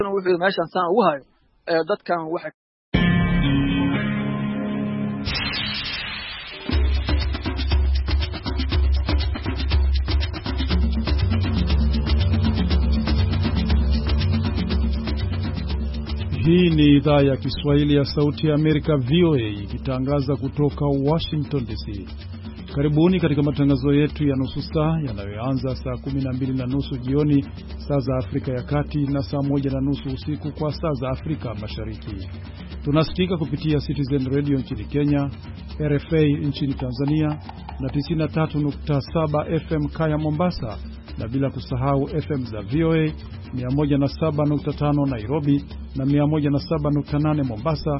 wuxuu meeshan saan ugu hayo dadkan waxa Hii ni idhaa ya Kiswahili ya Sauti ya Amerika VOA ikitangaza kutoka Washington DC. Karibuni katika matangazo yetu ya nusu saa yanayoanza saa 12:30 jioni saa za Afrika ya Kati na saa 1:30 usiku kwa saa za Afrika Mashariki. Tunasikika kupitia Citizen Radio nchini Kenya, RFA nchini Tanzania na 93.7 FM Kaya Mombasa, na bila kusahau FM za VOA 107.5 Nairobi na 107.8 Mombasa,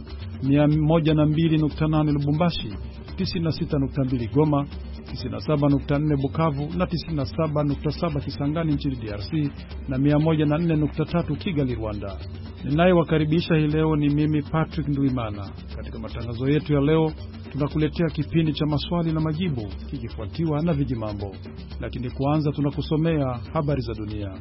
102.8 Lubumbashi, 96.2 Goma, 97.4 Bukavu na 97.7 Kisangani nchini DRC na 104.3 Kigali, Rwanda. Ninayewakaribisha hii leo ni mimi Patrick Ndwimana. Katika matangazo yetu ya leo tunakuletea kipindi cha maswali na majibu kikifuatiwa na vijimambo. Lakini kwanza tunakusomea habari za dunia.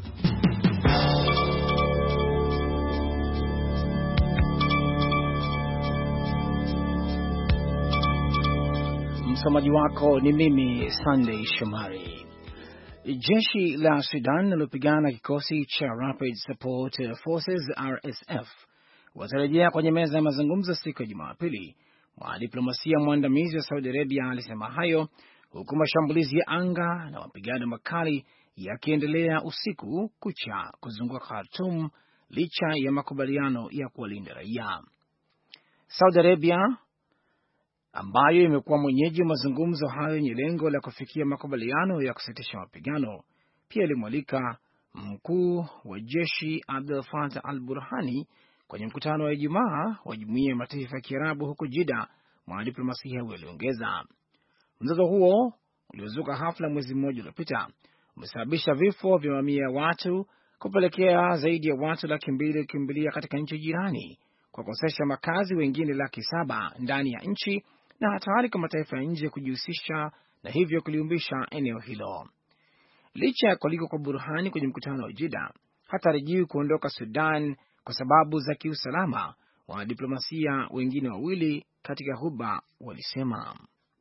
Msomaji wako ni mimi Sunday Shomari. Jeshi la Sudan linalopigana kikosi cha Rapid Support Forces RSF watarejea kwenye meza ya mazungumzo siku ya Jumapili. Mwanadiplomasia mwandamizi wa Saudi Arabia alisema hayo huku mashambulizi ya anga na mapigano makali yakiendelea usiku kucha kuzunguka Khartoum licha ya makubaliano ya kuwalinda raia. Saudi Arabia ambayo imekuwa mwenyeji wa mazungumzo hayo yenye lengo la kufikia makubaliano ya kusitisha mapigano, pia ilimwalika mkuu wa jeshi Abdel Fattah al-Burhani kwenye mkutano wa Ijumaa wa Jumuiya ya Mataifa ya Kiarabu huko Jeddah. Mwanadiplomasia huyo aliongeza, mzozo huo uliozuka hafla mwezi mmoja uliopita umesababisha vifo vya mamia ya watu, kupelekea zaidi ya watu 200,000 kukimbilia katika nchi jirani, kwa kukosesha makazi wengine 700,000 ndani ya nchi, na hatari kwa mataifa ya nje kujihusisha na hivyo kuliumbisha eneo hilo. Licha ya kualikwa kwa Burhani kwenye mkutano wa Jeddah, hatarajiwi kuondoka Sudan kwa sababu za kiusalama, wanadiplomasia wengine wawili katika Ghuba walisema.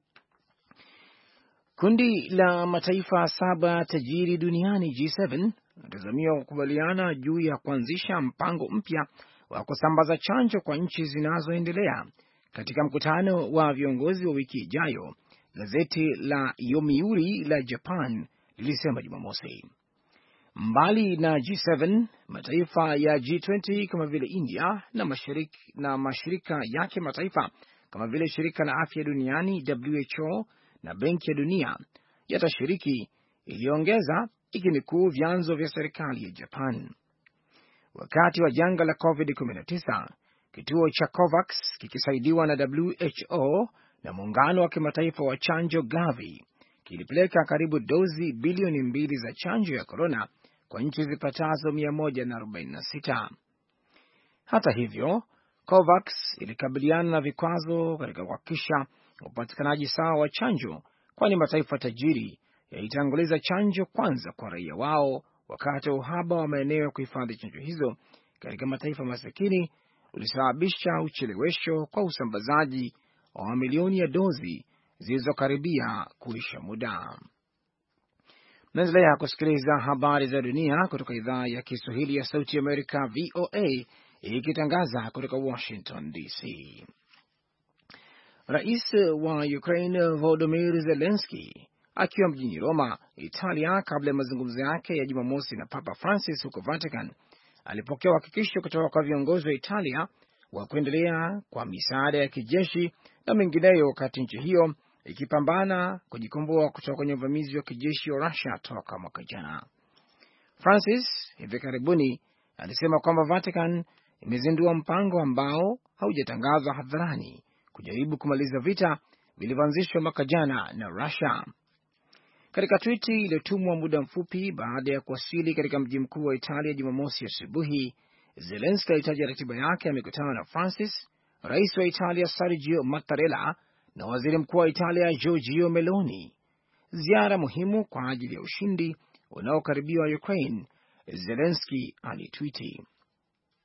Kundi la mataifa 7 tajiri duniani G7 natazamiwa kukubaliana juu ya kuanzisha mpango mpya wa kusambaza chanjo kwa nchi zinazoendelea katika mkutano wa viongozi wa wiki ijayo, gazeti la Yomiuri la Japan lilisema Jumamosi. Mbali na G7, mataifa ya G20 kama vile India na mashirika yake mataifa kama vile shirika la afya duniani WHO na benki ya dunia yatashiriki, iliongeza ikinukuu vyanzo vya serikali ya Japan. Wakati wa janga la COVID-19, kituo cha COVAX kikisaidiwa na WHO na muungano wa kimataifa wa chanjo Gavi kilipeleka karibu dozi bilioni 2 za chanjo ya corona kwa nchi zipatazo 146. Hata hivyo, COVAX ilikabiliana na vikwazo katika kuhakikisha upatikanaji sawa wa chanjo, kwani mataifa tajiri yalitanguliza chanjo kwanza kwa raia wao, wakati uhaba wa maeneo ya kuhifadhi chanjo hizo katika mataifa masikini ulisababisha uchelewesho kwa usambazaji wa mamilioni ya dozi zilizokaribia kuisha muda. Mnaendelea kusikiliza habari za dunia kutoka idhaa ya Kiswahili ya Sauti ya Amerika VOA ikitangaza kutoka Washington DC. Rais wa Ukraine Volodymyr Zelensky akiwa mjini Roma, Italia, kabla ya mazungumzo yake ya Jumamosi na Papa Francis huko Vatican, alipokea uhakikisho kutoka kwa viongozi wa Italia wa kuendelea kwa misaada ya kijeshi na mengineyo, wakati nchi hiyo ikipambana kujikomboa kutoka kwenye uvamizi wa kijeshi wa Russia toka mwaka jana. Francis hivi karibuni alisema kwamba Vatican imezindua mpango ambao haujatangazwa hadharani kujaribu kumaliza vita vilivyoanzishwa mwaka jana na Russia. Katika twiti iliyotumwa muda mfupi baada ya kuwasili katika mji mkuu wa Italia Jumamosi asubuhi, Zelensky alitaja ratiba yake ya mikutano na Francis, rais wa Italia Sergio Mattarella na waziri mkuu wa Italia Giorgia Meloni, ziara muhimu kwa ajili ya ushindi unaokaribiwa Ukraine, Zelensky alitwiti.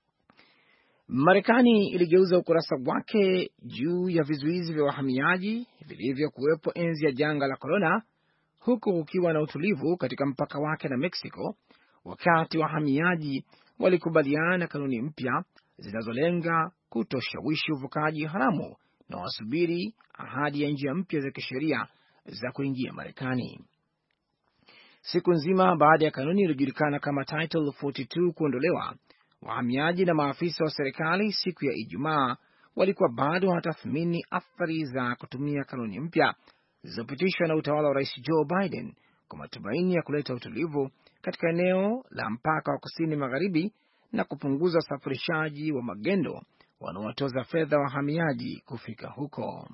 Marekani iligeuza ukurasa wake juu ya vizuizi vya wahamiaji vilivyokuwepo enzi ya janga la korona, huku kukiwa na utulivu katika mpaka wake na Mexico, wakati wahamiaji walikubaliana na kanuni mpya zinazolenga kutoshawishi uvukaji haramu na wasubiri ahadi ya njia mpya za kisheria za kuingia Marekani. Siku nzima baada ya kanuni iliyojulikana kama Title 42 kuondolewa, wahamiaji na maafisa wa serikali siku ya Ijumaa walikuwa bado wanatathmini athari za kutumia kanuni mpya zilizopitishwa na utawala wa Rais Joe Biden kwa matumaini ya kuleta utulivu katika eneo la mpaka wa kusini magharibi na kupunguza usafirishaji wa magendo wanaowatoza fedha wahamiaji kufika huko.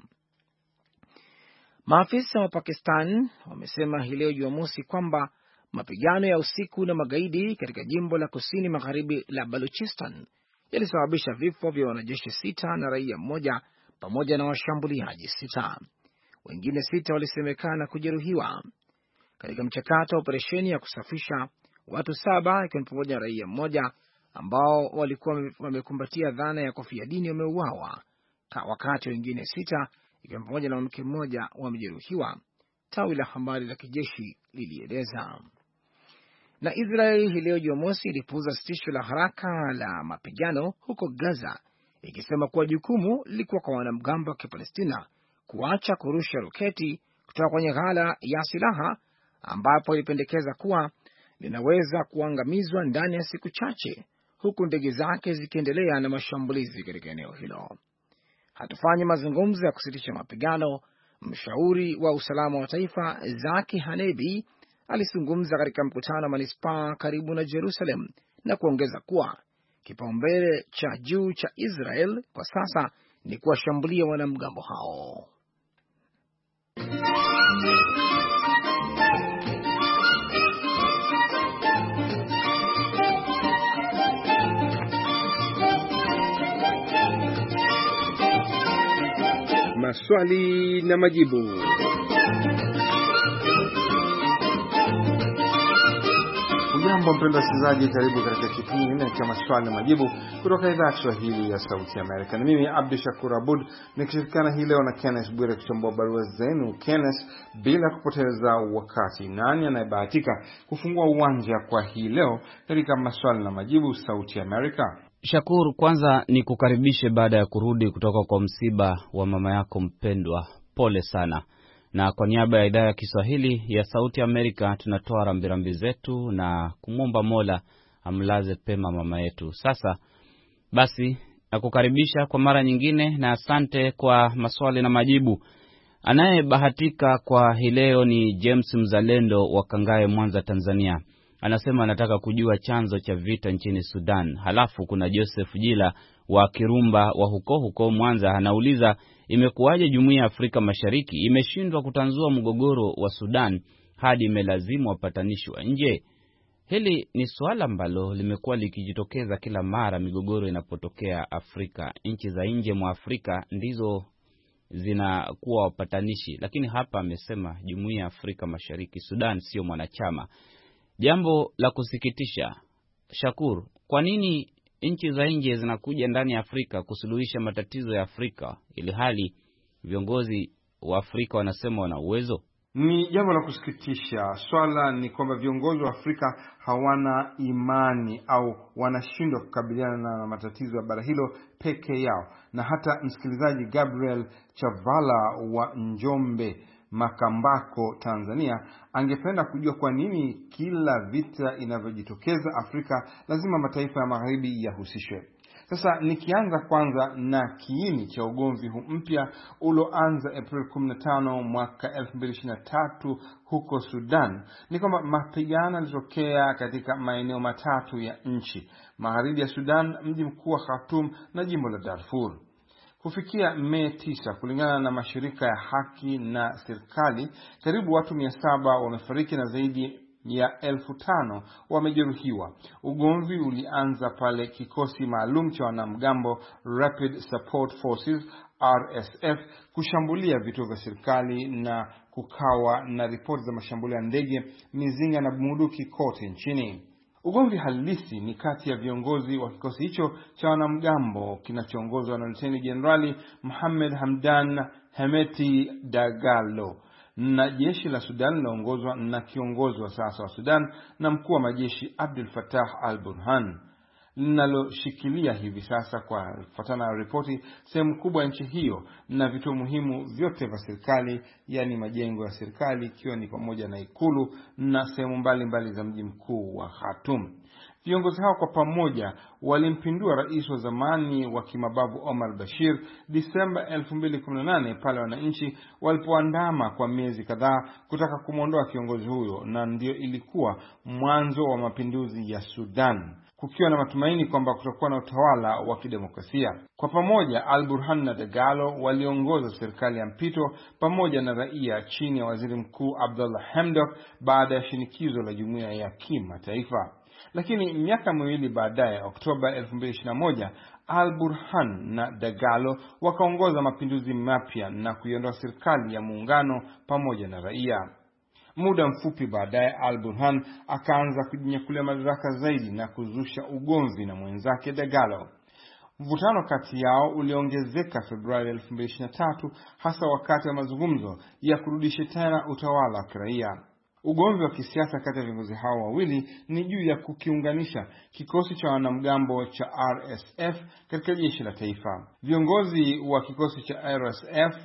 Maafisa wa Pakistan wamesema hii leo Jumamosi kwamba mapigano ya usiku na magaidi katika jimbo la kusini magharibi la Baluchistan yalisababisha vifo vya wanajeshi 6 na raia mmoja pamoja na washambuliaji 6. Wengine 6 walisemekana kujeruhiwa. Katika mchakato wa operesheni ya kusafisha, watu 7 ikiwa pamoja na raia mmoja ambao walikuwa wamekumbatia dhana ya kofia dini wameuawa, wakati wengine 6 ikiwa pamoja na mke mmoja wamejeruhiwa, tawi la habari la kijeshi lilieleza. Na Israeli hii leo Jumamosi ilipuuza sitisho la haraka la mapigano huko Gaza, ikisema kuwa jukumu lilikuwa kwa wanamgambo wa Kipalestina kuacha kurusha roketi kutoka kwenye ghala ya silaha, ambapo ilipendekeza kuwa linaweza kuangamizwa ndani ya siku chache, huku ndege zake zikiendelea na mashambulizi katika eneo hilo. Hatufanyi mazungumzo ya kusitisha mapigano, mshauri wa usalama wa taifa Zaki Hanebi alizungumza katika mkutano wa manispaa karibu na Jerusalem na kuongeza kuwa kipaumbele cha juu cha Israel kwa sasa ni kuwashambulia wanamgambo hao. Maswali na majibu. Ujambo mpendwa msikilizaji, karibu katika kipindi cha maswali na majibu kutoka idhaa ya Kiswahili ya Sauti ya Amerika. Na mimi Abdi Shakur Abud nikishirikiana hii leo na Kenneth Bwire kuchambua barua zenu. Kenneth, bila kupoteza wakati, nani anayebahatika kufungua uwanja kwa hii leo katika maswali na majibu Sauti ya Amerika? Shakur, kwanza ni kukaribishe baada ya kurudi kutoka kwa msiba wa mama yako mpendwa. Pole sana. Na kwa niaba ya idhaa ya Kiswahili ya Sauti Amerika tunatoa rambirambi zetu na kumwomba Mola amlaze pema mama yetu. Sasa basi nakukaribisha kwa mara nyingine na asante kwa maswali na majibu. Anayebahatika kwa hii leo ni James Mzalendo wa Kangae, Mwanza, Tanzania. Anasema anataka kujua chanzo cha vita nchini Sudan. Halafu kuna Joseph Jila wa Kirumba wa huko Mwanza, anauliza imekuwaje Jumuiya ya Afrika Mashariki imeshindwa kutanzua mgogoro wa Sudan hadi imelazimu wapatanishi wa nje? Hili ni swala ambalo limekuwa likijitokeza kila mara migogoro inapotokea Afrika. Nchi za nje mwa Afrika ndizo zinakuwa wapatanishi, lakini hapa amesema Jumuiya ya Afrika Mashariki, Sudan sio mwanachama. Jambo la kusikitisha. Shakur, kwa nini nchi za nje zinakuja ndani ya Afrika kusuluhisha matatizo ya Afrika ili hali viongozi wa Afrika wanasema wana uwezo? Ni jambo la kusikitisha. Swala ni kwamba viongozi wa Afrika hawana imani au wanashindwa kukabiliana na matatizo ya bara hilo peke yao. Na hata msikilizaji Gabriel Chavala wa Njombe, Makambako, Tanzania, angependa kujua kwa nini kila vita inavyojitokeza Afrika lazima mataifa ya magharibi yahusishwe. Sasa nikianza kwanza na kiini cha ugomvi huu mpya ulioanza April 15 mwaka 2023 huko Sudan, ni kwamba mapigano yalitokea katika maeneo matatu ya nchi: magharibi ya Sudan, mji mkuu wa Khartoum na jimbo la Darfur. Kufikia Mei 9, kulingana na mashirika ya haki na serikali, karibu watu 700 wamefariki na zaidi ya 5,000 wamejeruhiwa. Ugomvi ulianza pale kikosi maalum cha wanamgambo Rapid Support Forces RSF kushambulia vituo vya serikali na kukawa na ripoti za mashambulio ya ndege, mizinga na bunduki kote nchini. Ugomvi halisi ni kati ya viongozi wa kikosi hicho cha wanamgambo kinachoongozwa na Luteni Jenerali Mohamed Hamdan Hemeti Dagalo na jeshi la Sudan linaongozwa na kiongozi wa sasa wa Sudan na mkuu wa majeshi Abdel Fattah al-Burhan, linaloshikilia hivi sasa kwa kufuatana na ripoti sehemu kubwa ya nchi hiyo na vituo muhimu vyote vya serikali, yani majengo ya serikali, ikiwa ni pamoja na ikulu na sehemu mbalimbali za mji mkuu wa Khartoum. Viongozi hao kwa pamoja walimpindua rais wa zamani wa kimabavu Omar Bashir Disemba 2018 pale wananchi walipoandama kwa miezi kadhaa kutaka kumwondoa kiongozi huyo, na ndio ilikuwa mwanzo wa mapinduzi ya Sudan, kukiwa na matumaini kwamba kutakuwa na utawala wa kidemokrasia. Kwa pamoja Al-Burhan na Dagalo waliongoza serikali ya mpito pamoja na raia chini ya waziri mkuu Abdullah Hamdok baada ya shinikizo la jumuiya ya kimataifa. Lakini miaka miwili baadaye, Oktoba 2021, Al-Burhan na Dagalo wakaongoza mapinduzi mapya na kuiondoa serikali ya muungano pamoja na raia. Muda mfupi baadaye Al-Burhan akaanza kujinyakulia madaraka zaidi na kuzusha ugomvi na mwenzake Dagalo. Mvutano kati yao uliongezeka Februari 2023, hasa wakati wa mazungumzo ya kurudisha tena utawala wa kiraia. Ugomvi wa kisiasa kati ya viongozi hao wawili ni juu ya kukiunganisha kikosi cha wanamgambo cha RSF katika jeshi la taifa. Viongozi wa kikosi cha RSF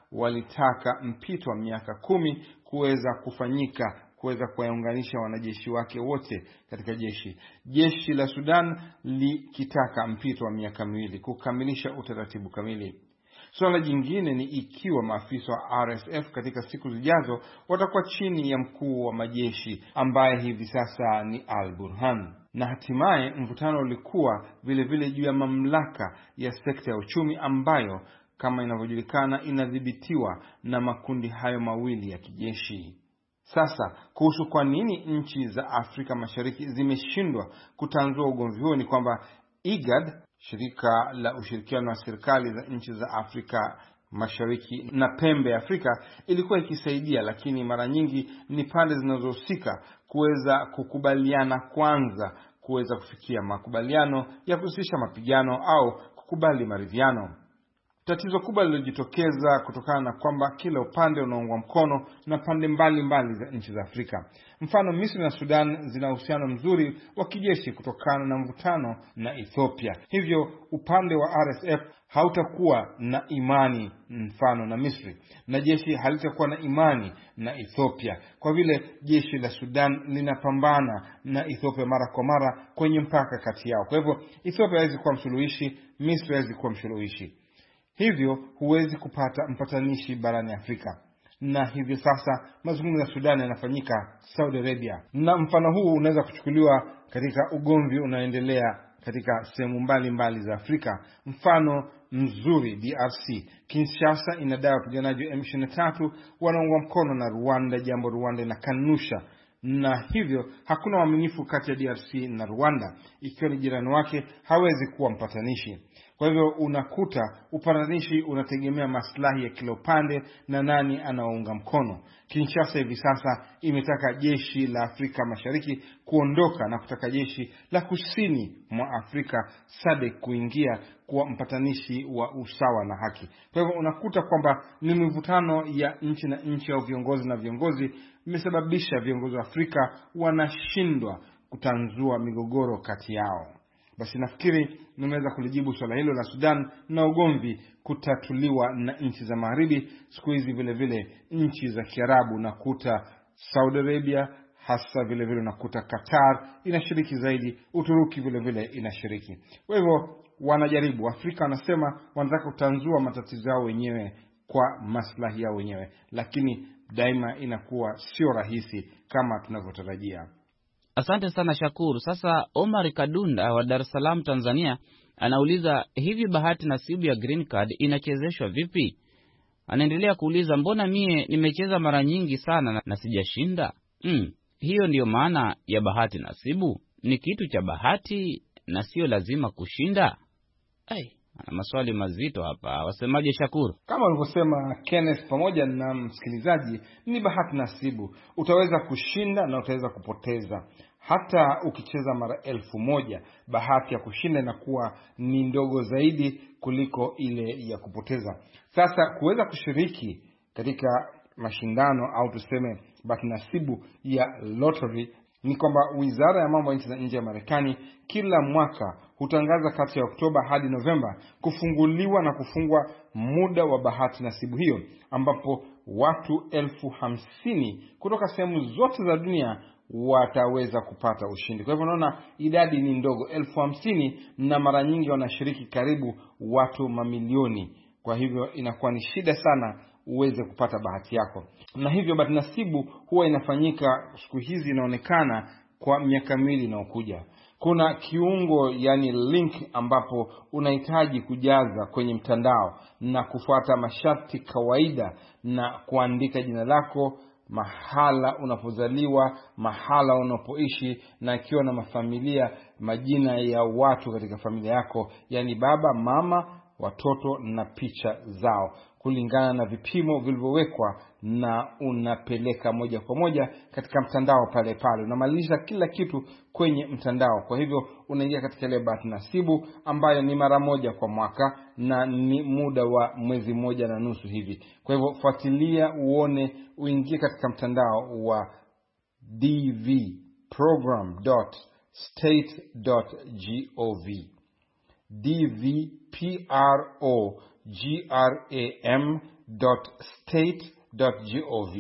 walitaka mpito wa miaka 10 kuweza kufanyika kuweza kuwaunganisha wanajeshi wake wote katika jeshi. Jeshi la Sudan likitaka mpito wa miaka 2 kukamilisha utaratibu kamili. Swala jingine ni ikiwa maafisa wa RSF katika siku zijazo watakuwa chini ya mkuu wa majeshi ambaye hivi sasa ni Al-Burhan. Na hatimaye mvutano ulikuwa vile vile juu ya mamlaka ya sekta ya uchumi ambayo kama inavyojulikana inadhibitiwa na makundi hayo mawili ya kijeshi. Sasa kuhusu kwa nini nchi za Afrika Mashariki zimeshindwa kutanzua ugomvi huo ni kwamba IGAD, shirika la ushirikiano wa serikali za nchi za Afrika Mashariki na pembe ya Afrika, ilikuwa ikisaidia, lakini mara nyingi ni pande zinazohusika kuweza kukubaliana kwanza kuweza kufikia makubaliano ya kuhusisha mapigano au kukubali maridhiano. Tatizo kubwa lililojitokeza kutokana na kwamba kila upande unaungwa mkono na pande mbalimbali za nchi za Afrika. Mfano, Misri na Sudan zina uhusiano mzuri wa kijeshi kutokana na mvutano na Ethiopia. Hivyo upande wa RSF hautakuwa na imani mfano na Misri, na jeshi halitakuwa na imani na Ethiopia, kwa vile jeshi la Sudan linapambana na Ethiopia mara kwa mara kwenye mpaka kati yao. Kwa hivyo Ethiopia haiwezi kuwa msuluhishi, Misri haiwezi kuwa msuluhishi. Hivyo huwezi kupata mpatanishi barani Afrika. Na hivyo sasa mazungumzo ya Sudan yanafanyika Saudi Arabia. Na mfano huu unaweza kuchukuliwa katika ugomvi unaoendelea katika sehemu mbalimbali za Afrika. Mfano mzuri DRC. Kinshasa inadai wapiganaji wa M23 wanaungwa mkono na Rwanda, jambo Rwanda inakanusha. Na hivyo hakuna uaminifu kati ya DRC na Rwanda. Ikiwa ni jirani wake hawezi kuwa mpatanishi. Kwa hivyo unakuta upatanishi unategemea maslahi ya kila upande na nani anaunga mkono. Kinshasa hivi sasa imetaka jeshi la Afrika Mashariki kuondoka na kutaka jeshi la kusini mwa Afrika SADC kuingia kuwa mpatanishi wa usawa na haki. Kwa hivyo unakuta kwamba ni mivutano ya nchi na nchi au viongozi na viongozi imesababisha viongozi wa Afrika wanashindwa kutanzua migogoro kati yao. Basi nafikiri nimeweza kulijibu swala hilo la Sudan na ugomvi kutatuliwa na nchi za Magharibi. Siku hizi vile vile nchi za Kiarabu nakuta Saudi Arabia, hasa vile vile nakuta Qatar inashiriki zaidi, Uturuki vile vile inashiriki. Kwa hivyo wanajaribu, Afrika wanasema wanataka kutanzua matatizo yao wenyewe kwa maslahi yao wenyewe, lakini daima inakuwa sio rahisi kama tunavyotarajia. Asante sana Shakuru. Sasa Omar Kadunda wa Dar es Salaam Tanzania anauliza, hivi bahati nasibu ya green card inachezeshwa vipi? Anaendelea kuuliza, mbona mie nimecheza mara nyingi sana na sijashinda? Hiyo ndiyo maana ya bahati nasibu? Ni kitu cha bahati na sio lazima kushinda? Ana maswali mazito hapa. Wasemaje Shakuru? Kama ulivyosema Kenneth pamoja na msikilizaji, ni bahati nasibu. Utaweza kushinda na utaweza kupoteza. Hata ukicheza mara 1000, bahati ya kushinda inakuwa ni ndogo zaidi kuliko ile ya kupoteza. Sasa kuweza kushiriki katika mashindano au tuseme bahati nasibu ya lottery ni kwamba Wizara ya Mambo ya Nchi za Nje ya Marekani kila mwaka hutangaza kati ya Oktoba hadi Novemba kufunguliwa na kufungwa muda wa bahati nasibu hiyo, ambapo watu 50,000 kutoka sehemu zote za dunia wataweza kupata ushindi. Kwa hivyo unaona idadi ni ndogo, 50,000, na mara nyingi wanashiriki karibu watu mamilioni. Kwa hivyo inakuwa ni shida sana uweze kupata bahati yako. Na hivyo bahati nasibu huwa inafanyika siku hizi, inaonekana kwa miaka miwili inayokuja. Kuna kiungo yani link ambapo unahitaji kujaza kwenye mtandao na kufuata masharti kawaida na kuandika jina lako, mahala unapozaliwa, mahala unapoishi, na ikiwa na mafamilia, majina ya watu katika familia yako, yani baba, mama, watoto na picha zao kulingana na vipimo vilivyowekwa, na unapeleka moja kwa moja katika mtandao pale pale. Unamaliza kila kitu kwenye mtandao. Kwa hivyo unaingia katika ile bahati nasibu ambayo ni mara moja kwa mwaka na ni muda wa mwezi 1.5 hivi. Kwa hivyo fuatilia uone, uingie katika mtandao wa dvprogram.state.gov. dvprogram.state.gov.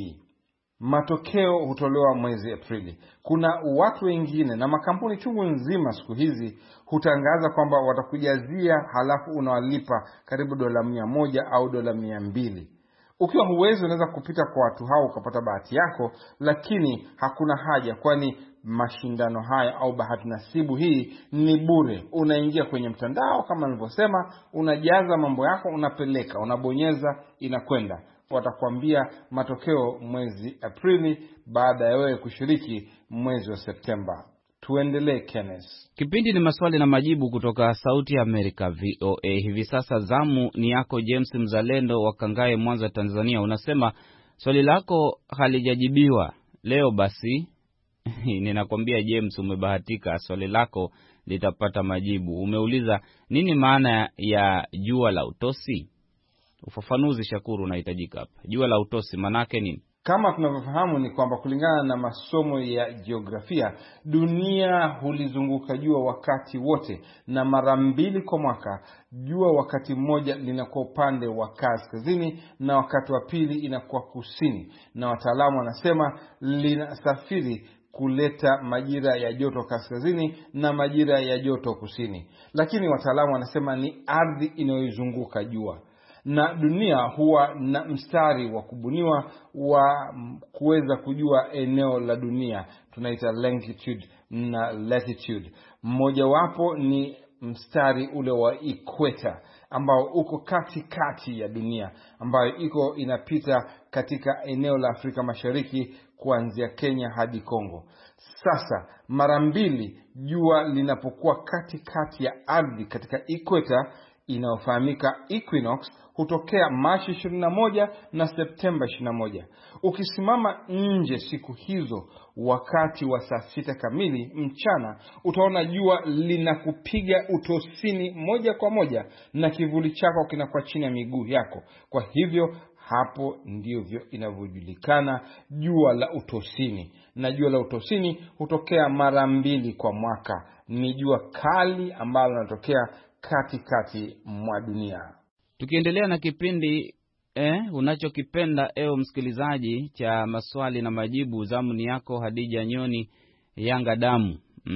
Matokeo hutolewa mwezi Aprili. Kuna watu wengine na makampuni chungu nzima siku hizi hutangaza kwamba watakujazia, halafu unawalipa karibu $100 au $200. Ukiwa huwezi, unaweza kupita kwa watu hao ukapata bahati yako, lakini hakuna haja, kwani mashindano haya au bahati nasibu hii ni bure. Unaingia kwenye mtandao kama nilivyosema, unajaza mambo yako, unapeleka, unabonyeza, inakwenda. Watakwambia matokeo mwezi Aprili baada ya wewe kushiriki mwezi wa Septemba. Tuendelee, Kenneth. Kipindi ni maswali na majibu kutoka Sauti ya Amerika VOA. Hivi sasa zamu ni yako James Mzalendo wa Kangae, Mwanza, Tanzania. Unasema swali lako halijajibiwa leo. Basi ninakwambia James, umebahatika, swali lako litapata majibu. Umeuliza nini maana ya jua la utosi? Ufafanuzi, Shakuru, unahitajika hapa. Jua la utosi manake nini? Kama tunavyofahamu ni kwamba kulingana na masomo ya jiografia, dunia hulizunguka jua wakati wote, na mara 2 kwa mwaka. Jua wakati mmoja linakuwa upande wa kaskazini na wakati wa pili inakuwa kusini, na wataalamu wanasema linasafiri kuleta majira ya joto kaskazini na majira ya joto kusini. Lakini wataalamu wanasema ni ardhi inayozunguka jua, na dunia huwa na mstari wa kubuniwa wa kuweza kujua eneo la dunia, tunaita longitude na latitude. Mmoja wapo ni mstari ule wa equator ambao uko katikati ya dunia, ambayo inapita katika eneo la Afrika Mashariki kuanzia Kenya hadi Kongo. Sasa mara 2 jua linapokuwa katikati ya ardhi katika equator inayofahamika equinox hutokea Machi 21 na Septemba 21. Ukisimama nje siku hizo wakati wa saa 6 kamili mchana, utaona jua linakupiga utosini moja kwa moja na kivuli chako kinakuwa chini ya miguu yako. Kwa hivyo hapo ndivyo inavyojulikana jua la utosini. Na jua la utosini hutokea mara 2 kwa mwaka. Ni jua kali ambalo linatokea katikati mwa dunia. Tukiendelea na kipindi unachokipenda ewe msikilizaji cha maswali na majibu, zamu ni yako Hadija Nyoni Yanga Damu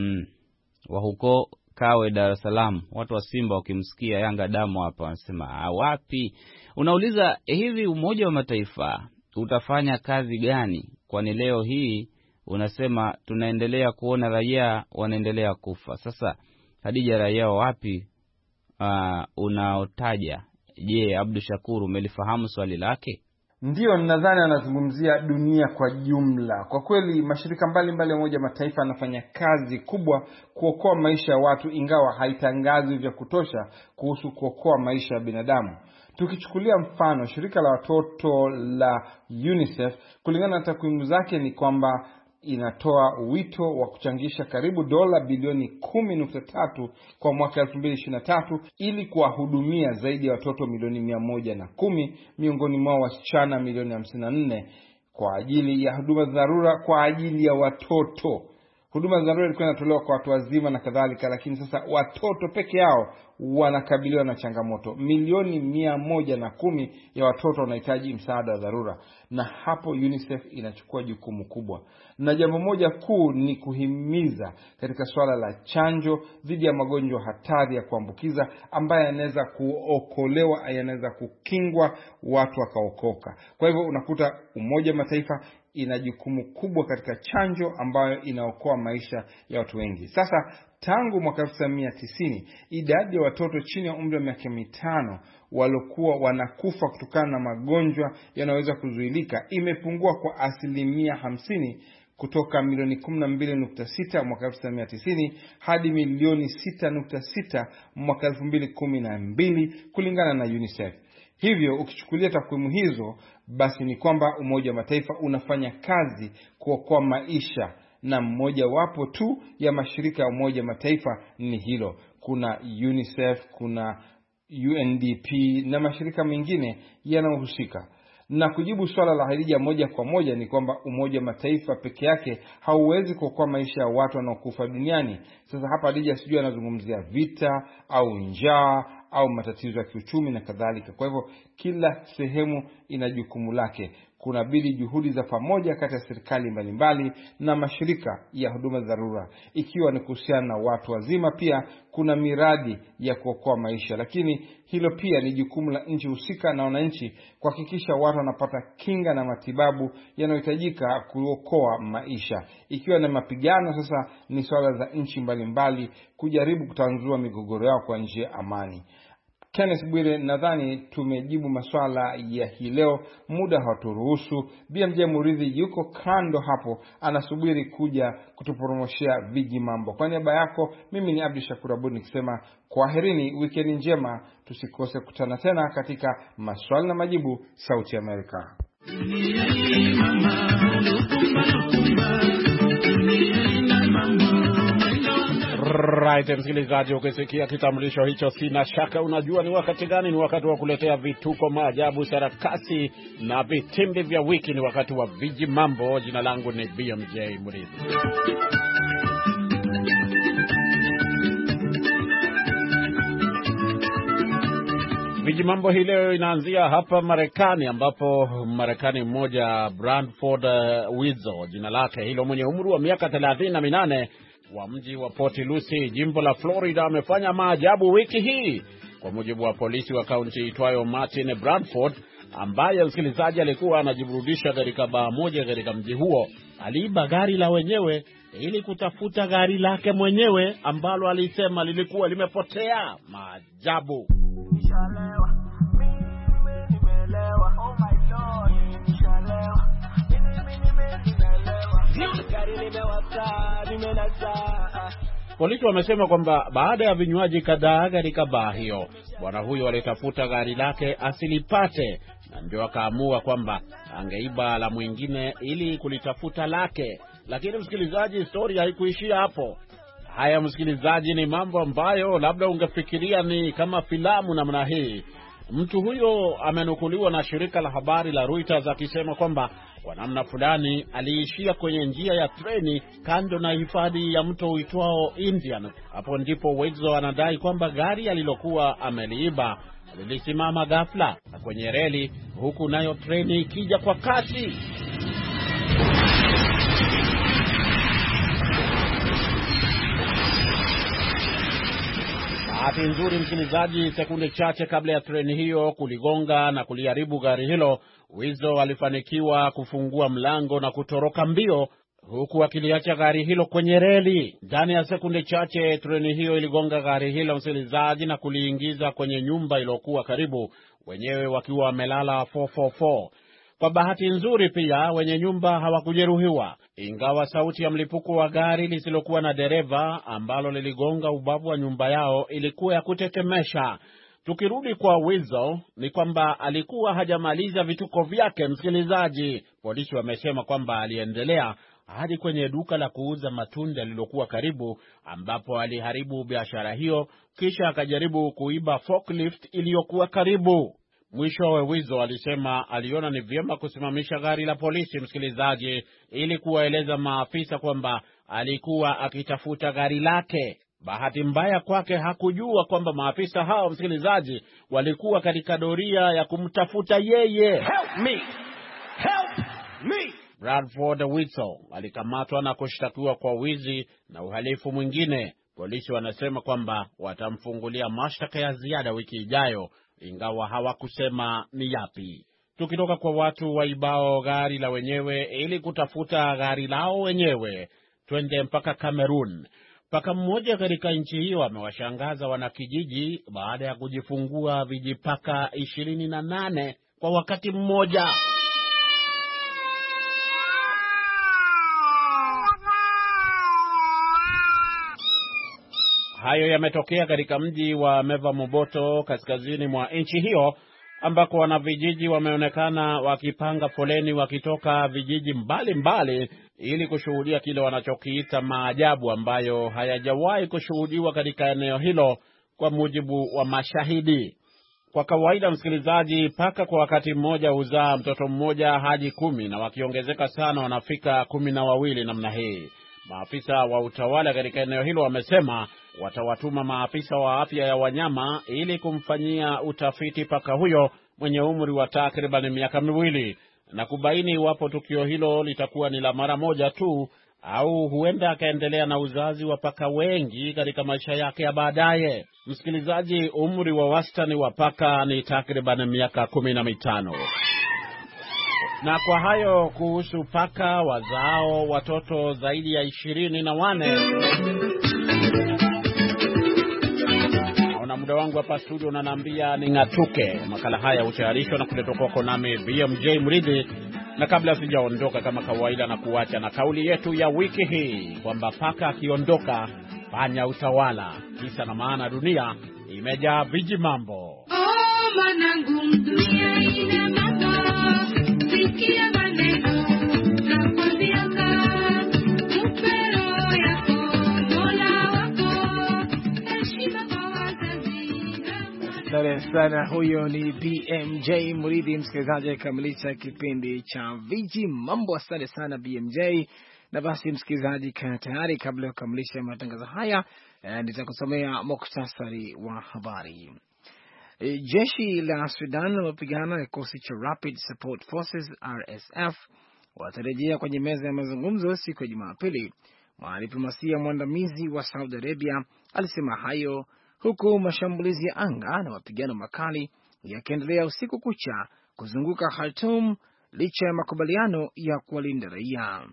wa huko Kawe, Dar es Salaam. Watu wa Simba wakimsikia Yanga Damu hapa wanasema wapi? Unauliza hivi, Umoja wa Mataifa utafanya kazi gani? Kwani leo hii unasema tunaendelea kuona raia wanaendelea kufa. Sasa Hadija, raia wapi unaotaja? Je, Abdu Shakuru, umelifahamu swali lake? Ndiyo, ninadhani anazungumzia dunia kwa jumla. Kwa kweli mashirika mbalimbali ya Umoja Mataifa yanafanya kazi kubwa kuokoa maisha ya watu, ingawa haitangazwi vya kutosha kuhusu kuokoa maisha ya binadamu. Tukichukulia mfano shirika la watoto la UNICEF, kulingana na takwimu zake ni kwamba inatoa wito wa kuchangisha karibu dola bilioni 10.3 kwa mwaka 2023 ili kuwahudumia zaidi ya watoto milioni 110, miongoni mwao wasichana milioni 54 kwa ajili ya huduma za dharura kwa ajili ya watoto. Huduma za dharura ilikuwa inatolewa kwa watu wazima na kadhalika, lakini sasa watoto peke yao wanakabiliwa na changamoto. Milioni 110 ya watoto wanahitaji msaada wa dharura, na hapo UNICEF inachukua jukumu kubwa. Na jambo moja kuu ni kuhimiza katika swala la chanjo dhidi ya magonjwa hatari ya kuambukiza ambayo yanaweza kuokolewa, yanaweza kukingwa, watu wakaokoka. Kwa hivyo unakuta Umoja wa Mataifa ina jukumu kubwa katika chanjo ambayo inaokoa maisha ya watu wengi. Sasa tangu mwaka 1990 idadi ya watoto chini ya umri wa miaka 5 waliokuwa wanakufa kutokana na magonjwa yanayoweza kuzuilika imepungua kwa 50% kutoka milioni 12.6 mwaka 1990 hadi milioni 6.6 mwaka 2012 kulingana na UNICEF. Hivyo ukichukulia takwimu hizo, basi ni kwamba Umoja wa Mataifa unafanya kazi kuokoa maisha, na mmoja wapo tu ya mashirika ya Umoja wa Mataifa ni hilo. Kuna UNICEF, kuna UNDP na mashirika mengine yanayohusika. Na kujibu swala la Hadija moja kwa moja ni kwamba Umoja wa Mataifa peke yake hauwezi kuokoa maisha ya watu wanaokufa duniani. Sasa hapa Hadija sijui anazungumzia vita au njaa au matatizo ya kiuchumi na kadhalika. Kwa hivyo kila sehemu ina jukumu lake. Kunabidi juhudi za pamoja kati ya serikali mbalimbali na mashirika ya huduma za dharura. Ikiwa ni kuhusiana na watu wazima, pia kuna miradi ya kuokoa maisha, lakini hilo pia ni jukumu la nchi husika na wananchi kuhakikisha watu wanapata kinga na matibabu yanayohitajika kuokoa maisha. Ikiwa na mapigano, sasa ni swala za nchi mbalimbali kujaribu kutanzua migogoro yao kwa njia ya amani. Kenneth Bwire, nadhani tumejibu maswala ya hii leo, muda haturuhusu. BMJ Muridhi yuko kando hapo anasubiri kuja kutuporomoshia viji mambo. Kwa niaba yako mimi ni Abdi Shakur Abud nikisema kwaherini, weekend njema, tusikose kutana tena katika maswali na majibu Sauti ya Amerika. Right, msikilizaji, ukisikia kitambulisho hicho sina shaka unajua ni wakati gani. Ni wakati wa kuletea vituko, maajabu, sarakasi na vitimbi vya wiki. Ni wakati wa viji mambo. Jina langu ni BMJ Muridhi. Viji mambo hii leo inaanzia hapa Marekani, ambapo Marekani mmoja Branford Wizzo jina lake hilo, mwenye umri wa miaka 38 wa mji wa Port Lucie, jimbo la Florida, amefanya maajabu wiki hii. Kwa mujibu wa polisi wa kaunti itwayo Martin, Branford ambaye msikilizaji alikuwa anajiburudisha katika baa moja katika mji huo, aliiba gari la wenyewe ili kutafuta gari lake mwenyewe ambalo alisema lilikuwa limepotea. Maajabu. Nishalewa, mimi nimelewa, oh my lord, nishalewa, mimi nimelewa, gari limewaka, nimenasa. Polisi wamesema kwamba baada ya vinywaji kadhaa katika baa hiyo, bwana huyo alitafuta gari lake asilipate, na ndio akaamua kwamba angeiba la mwingine ili kulitafuta lake. Lakini msikilizaji, story haikuishia hapo. Haya msikilizaji, ni mambo ambayo labda ungefikiria ni kama filamu namna hii. Mtu huyo amenukuliwa na shirika la habari la Reuters akisema kwamba kwa namna fulani aliishia kwenye njia ya treni kando na hifadhi ya mto uitwao Indian. Hapo ndipo Wizzo anadai kwamba gari alilokuwa ameliiba lilisimama ghafla kwenye reli, huku nayo treni ikija kwa kasi. Bahati nzuri msikilizaji, sekunde chache kabla ya treni hiyo kuligonga na kuliharibu gari hilo, Wizzo alifanikiwa kufungua mlango na kutoroka mbio, huku akiliacha gari hilo kwenye reli. Ndani ya sekunde chache treni hiyo iligonga gari hilo msikilizaji, na kuliingiza kwenye nyumba iliyokuwa karibu, wenyewe wakiwa wamelala 444. Kwa bahati nzuri pia wenye nyumba hawakujeruhiwa, ingawa sauti ya mlipuko wa gari lisilokuwa na dereva ambalo liligonga ubavu wa nyumba yao ilikuwa ya kutetemesha. Tukirudi kwa Wizzo, ni kwamba alikuwa hajamaliza vituko vyake msikilizaji. Polisi wamesema kwamba aliendelea hadi kwenye duka la kuuza matunda lililokuwa karibu, ambapo aliharibu biashara hiyo, kisha akajaribu kuiba forklift iliyokuwa karibu. Mwishowe Wizo alisema aliona ni vyema kusimamisha gari la polisi, msikilizaji, ili kuwaeleza maafisa kwamba alikuwa akitafuta gari lake. Bahati mbaya kwake hakujua kwamba maafisa hao, msikilizaji, walikuwa katika doria ya kumtafuta yeye. Help me! Help me! Bradford Wizo alikamatwa na kushtakiwa kwa wizi na uhalifu mwingine. Polisi wanasema kwamba watamfungulia mashtaka ya ziada wiki ijayo, ingawa hawakusema ni yapi. Tukitoka kwa watu waibao gari la wenyewe ili kutafuta gari lao wenyewe, twende mpaka Cameroon. Paka mmoja katika nchi hiyo amewashangaza wanakijiji baada ya kujifungua vijipaka 28 kwa wakati mmoja. Hayo yametokea katika mji wa Meva Moboto kaskazini mwa nchi hiyo, ambako wanavijiji wameonekana wakipanga foleni wakitoka vijiji mbalimbali ili kushuhudia kile wanachokiita maajabu ambayo hayajawahi kushuhudiwa katika eneo hilo, kwa mujibu wa mashahidi. Kwa kawaida, msikilizaji, paka kwa wakati mmoja huzaa mtoto mmoja hadi 10, na wakiongezeka sana wanafika 12 namna hii. Maafisa wa utawala katika eneo hilo wamesema watawatuma maafisa wa afya ya wanyama ili kumfanyia utafiti paka huyo mwenye umri wa takriban miaka 2 na kubaini iwapo tukio hilo litakuwa ni la mara moja tu au huenda akaendelea na uzazi wa paka wengi katika maisha yake ya baadaye. Msikilizaji, umri wa wastani wa paka ni takriban miaka 15. Na kwa hayo kuhusu paka wazao watoto zaidi ya 24. Naona muda wangu hapa studio unaniambia ning'atuke. Makala haya hutayarishwa na kuletwa kwako nami BMJ Mridhi, na kabla sijaondoka, kama kawaida, na kuacha na kauli yetu ya wiki hii kwamba paka akiondoka fanya utawala. Kisa na maana, dunia imejaa viji mambo. Oh, manangu, dunia ina mambo. Sikia maneno na kuambiaka, upero yako Mola wako, heshima kwa wazazi. Asante sana, huyo ni BMJ Mridhi, msikilizaji akamilisha kipindi cha viji mambo. Asante sana BMJ. Na basi msikilizaji, kaa tayari, kabla ya kukamilisha matangazo haya nitakusomea muktasari wa habari. Jeshi la Sudan limepigana na kikosi cha Rapid Support Forces RSF watarejea kwenye meza ya mazungumzo siku ya Jumapili. Mwanadiplomasia mwandamizi wa Saudi Arabia alisema hayo huku mashambulizi ya anga na mapigano makali yakiendelea usiku kucha kuzunguka Khartoum licha ya makubaliano ya kuwalinda raia.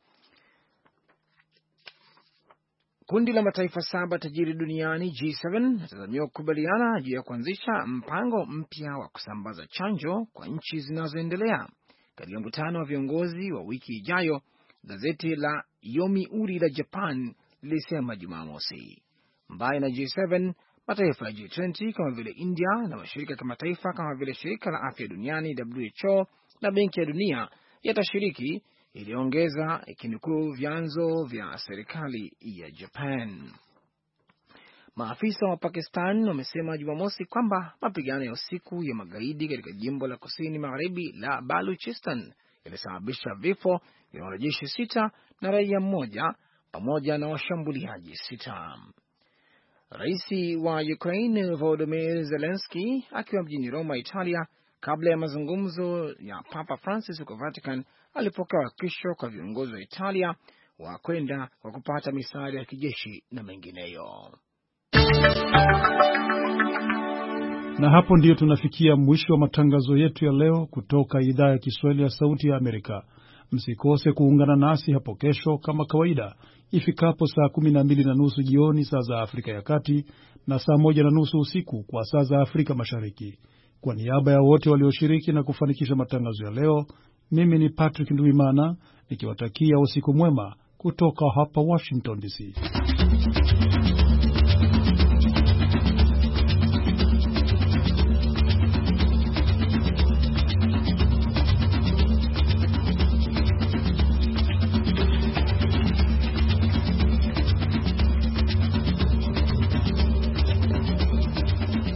Kundi la mataifa 7 tajiri duniani G7 natazamiwa kukubaliana juu ya kuanzisha mpango mpya wa kusambaza chanjo kwa nchi zinazoendelea katika mkutano wa viongozi wa wiki ijayo, gazeti la Yomiuri la Japan lilisema Jumamosi. Mbali na G7, mataifa ya G20 kama vile India na mashirika ya kimataifa kama vile shirika la afya duniani WHO na benki ya dunia yatashiriki, iliongeza ikinukuu vyanzo vya serikali ya Japan. Maafisa wa Pakistan wamesema Jumamosi kwamba mapigano ya usiku ya magaidi katika jimbo la kusini magharibi la Baluchistan yalisababisha vifo vya wanajeshi 6 na raia 1 pamoja na washambuliaji 6. Rais wa Ukraine Volodymyr Zelensky akiwa mjini Roma, Italia, kabla ya mazungumzo ya Papa Francis huko Vatican, alipokea hakikisho kwa viongozi wa Italia wa kwenda kwa kupata misaada ya kijeshi na mengineyo. Na hapo ndiyo tunafikia mwisho wa matangazo yetu ya leo kutoka idhaa ya Kiswahili ya Sauti ya Amerika. Msikose kuungana nasi hapo kesho kama kawaida ifikapo saa 12:30 jioni saa za Afrika ya Kati na saa 1:30 usiku kwa saa za Afrika Mashariki. Kwa niaba ya wote walioshiriki na kufanikisha matangazo ya leo, mimi ni Patrick Nduimana nikiwatakia usiku mwema kutoka hapa Washington DC.